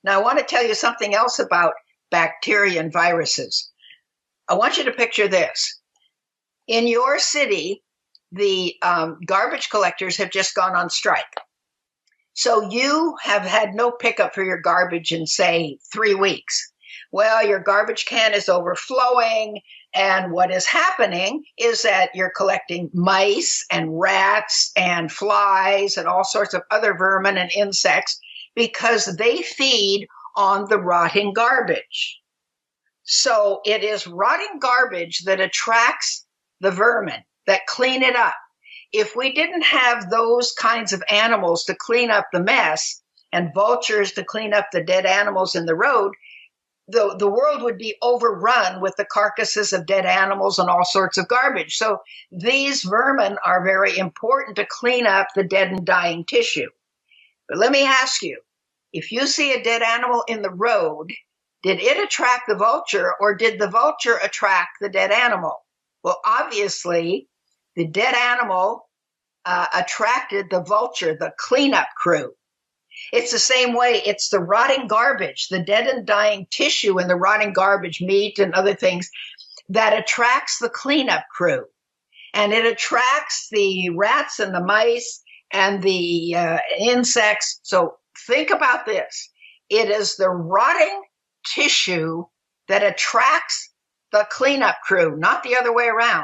Now, I want to tell you something else about bacteria and viruses. I want you to picture this. In your city, the garbage collectors have just gone on strike. So you have had no pickup for your garbage in, say, 3 weeks. Well, your garbage can is overflowing, and what is happening is that you're collecting mice and rats and flies and all sorts of other vermin and insects because they feed on the rotting garbage. So it is rotting garbage that attracts the vermin that clean it up. If we didn't have those kinds of animals to clean up the mess and vultures to clean up the dead animals in the road, the world would be overrun with the carcasses of dead animals and all sorts of garbage. So these vermin are very important to clean up the dead and dying tissue. But let me ask you, if you see a dead animal in the road, did it attract the vulture or did the vulture attract the dead animal? Well, obviously, the dead animal attracted the vulture, the cleanup crew. It's the same way. It's the rotting garbage, the dead and dying tissue in the rotting garbage, meat and other things, that attracts the cleanup crew. And it attracts the rats and the mice and the insects. So think about this. It is the rotting tissue that attracts the cleanup crew, not the other way around.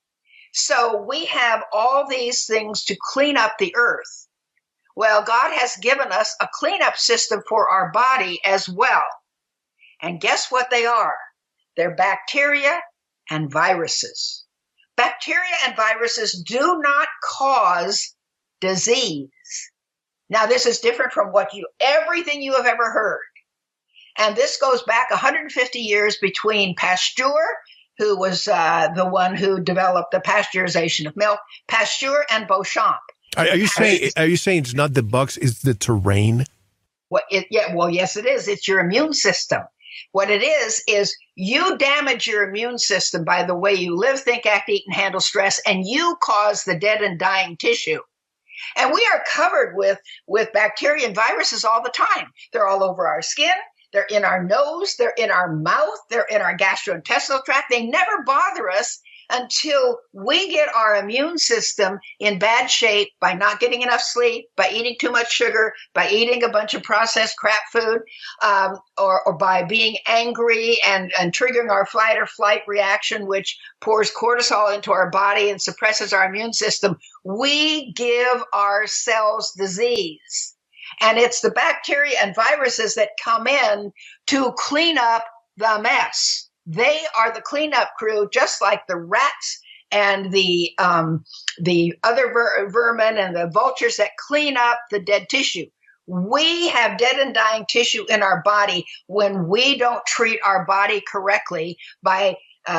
So we have all these things to clean up the earth. Well, God has given us a cleanup system for our body as well. And guess what they are? They're bacteria and viruses. Bacteria and viruses do not cause disease. Now, this is different from everything you have ever heard. And this goes back 150 years between Pasteur, who was the one who developed the pasteurization of milk, Pasteur and Beauchamp. Are you saying it's not the bugs, it's the terrain? Well, yes, it is. It's your immune system. What it is you damage your immune system by the way you live, think, act, eat, and handle stress, and you cause the dead and dying tissue. And we are covered with bacteria and viruses all the time. They're all over our skin. They're in our nose. They're in our mouth. They're in our gastrointestinal tract. They never bother us until we get our immune system in bad shape by not getting enough sleep, by eating too much sugar, by eating a bunch of processed crap food, or by being angry and triggering our fight or flight reaction, which pours cortisol into our body and suppresses our immune system. We give ourselves disease. And it's the bacteria and viruses that come in to clean up the mess. They are the cleanup crew, just like the rats and the other vermin and the vultures that clean up the dead tissue. We have dead and dying tissue in our body when we don't treat our body correctly by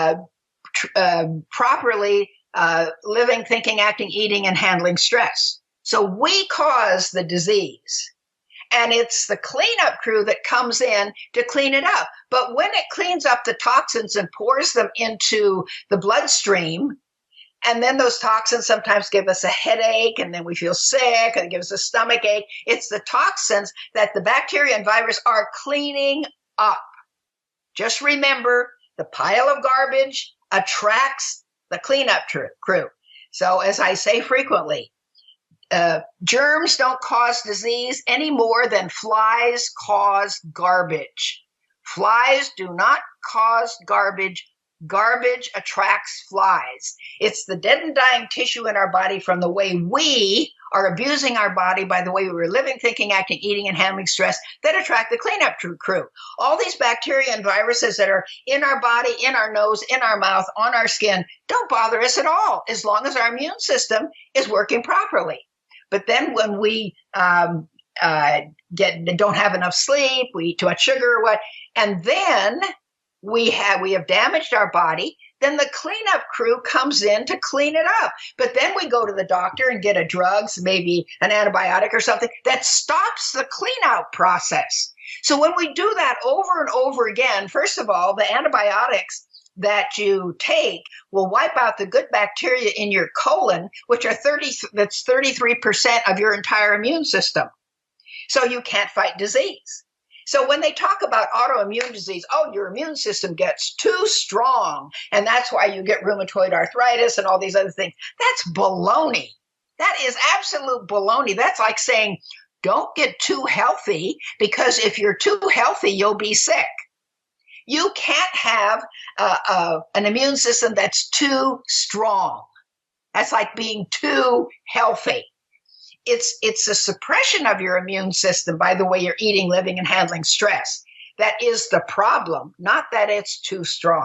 properly living, thinking, acting, eating, and handling stress. So we cause the disease. And it's the cleanup crew that comes in to clean it up. But when it cleans up the toxins and pours them into the bloodstream, and then those toxins sometimes give us a headache, and then we feel sick, and it gives us a stomach ache. It's the toxins that the bacteria and virus are cleaning up. Just remember, the pile of garbage attracts the cleanup crew. So as I say frequently, germs don't cause disease any more than flies cause garbage. Flies do not cause garbage. Garbage attracts flies. It's the dead and dying tissue in our body from the way we are abusing our body by the way we were living, thinking, acting, eating, and handling stress that attract the cleanup crew. All these bacteria and viruses that are in our body, in our nose, in our mouth, on our skin, don't bother us at all as long as our immune system is working properly. But then when we don't have enough sleep, we eat too much sugar or what, and then we have damaged our body, then the cleanup crew comes in to clean it up. But then we go to the doctor and get a drug, maybe an antibiotic or something, that stops the clean out process. So when we do that over and over again, first of all, the antibiotics that you take will wipe out the good bacteria in your colon, which are 33% of your entire immune system. So you can't fight disease. So when they talk about autoimmune disease, oh, your immune system gets too strong, and that's why you get rheumatoid arthritis and all these other things. That's baloney. That is absolute baloney. That's like saying, don't get too healthy, because if you're too healthy, you'll be sick. You can't have an immune system that's too strong. That's like being too healthy. It's a suppression of your immune system by the way you're eating, living, and handling stress. That is the problem, not that it's too strong.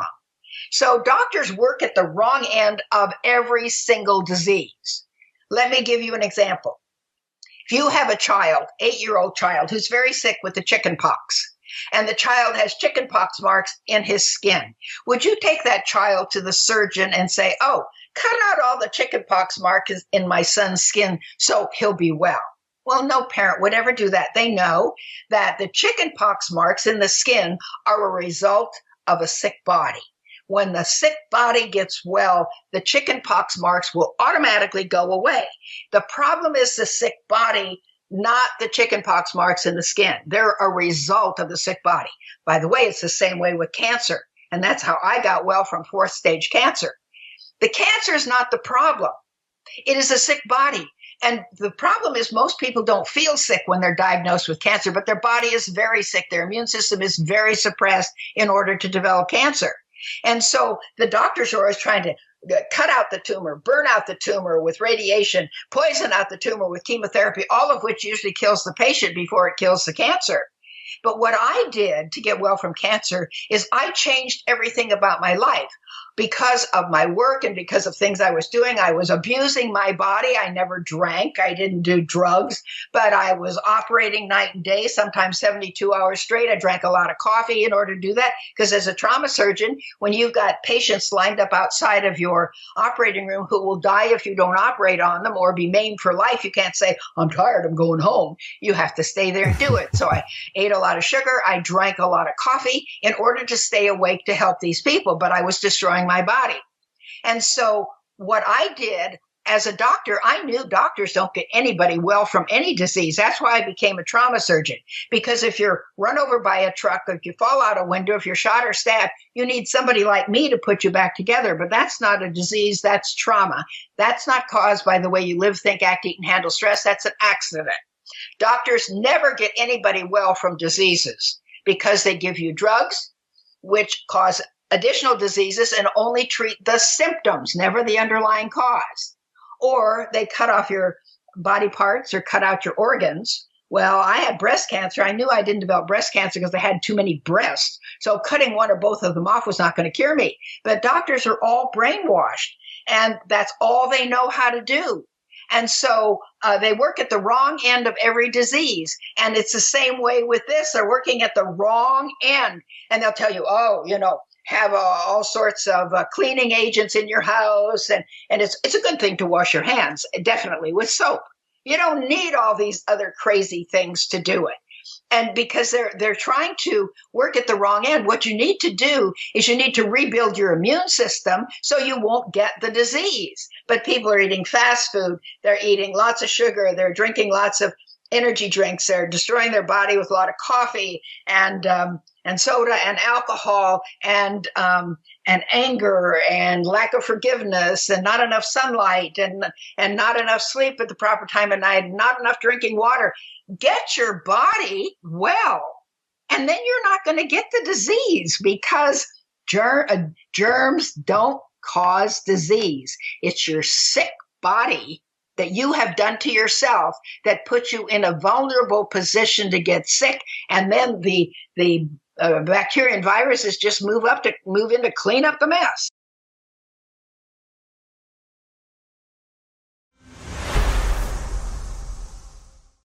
So doctors work at the wrong end of every single disease. Let me give you an example. If you have a child, 8-year-old child, who's very sick with the chicken pox, and the child has chicken pox marks in his skin, would you take that child to the surgeon and say, oh, cut out all the chicken pox marks in my son's skin so he'll be well? Well, no parent would ever do that. They know that the chicken pox marks in the skin are a result of a sick body. When the sick body gets well, the chicken pox marks will automatically go away. The problem is the sick body, not the chicken pox marks in the skin. They're a result of the sick body. By the way, it's the same way with cancer. And that's how I got well from 4th stage cancer. The cancer is not the problem. It is a sick body. And the problem is most people don't feel sick when they're diagnosed with cancer, but their body is very sick. Their immune system is very suppressed in order to develop cancer. And so the doctors are always trying to cut out the tumor, burn out the tumor with radiation, poison out the tumor with chemotherapy, all of which usually kills the patient before it kills the cancer. But what I did to get well from cancer is I changed everything about my life. Because of my work and because of things I was doing, I was abusing my body. I never drank. I didn't do drugs, but I was operating night and day, sometimes 72 hours straight. I drank a lot of coffee in order to do that. Because as a trauma surgeon, when you've got patients lined up outside of your operating room who will die if you don't operate on them or be maimed for life, you can't say, I'm tired, I'm going home. You have to stay there and do it. So I ate a lot of sugar. I drank a lot of coffee in order to stay awake to help these people, but I was destroying my body. And so what I did as a doctor, I knew doctors don't get anybody well from any disease. That's why I became a trauma surgeon, because if you're run over by a truck, if you fall out a window, if you're shot or stabbed, you need somebody like me to put you back together. But that's not a disease. That's trauma. That's not caused by the way you live, think, act, eat, and handle stress. That's an accident. Doctors never get anybody well from diseases because they give you drugs, which cause additional diseases and only treat the symptoms, never the underlying cause. Or they cut off your body parts or cut out your organs. Well, I had breast cancer. I knew I didn't develop breast cancer because I had too many breasts. So cutting one or both of them off was not going to cure me. But doctors are all brainwashed, and that's all they know how to do. And so they work at the wrong end of every disease. And it's the same way with this. They're working at the wrong end. And they'll tell you, oh, have all sorts of cleaning agents in your house. And it's a good thing to wash your hands, definitely, with soap. You don't need all these other crazy things to do it. And because they're trying to work at the wrong end, what you need to do is you need to rebuild your immune system so you won't get the disease. But people are eating fast food. They're eating lots of sugar. They're drinking lots of energy drinks. They're destroying their body with a lot of coffee and soda and alcohol and anger and lack of forgiveness and not enough sunlight and not enough sleep at the proper time of night, and not enough drinking water. Get your body well, and then you're not going to get the disease, because germs don't cause disease. It's your sick body that you have done to yourself that puts you in a vulnerable position to get sick, and then the bacteria and viruses just move in to clean up the mess.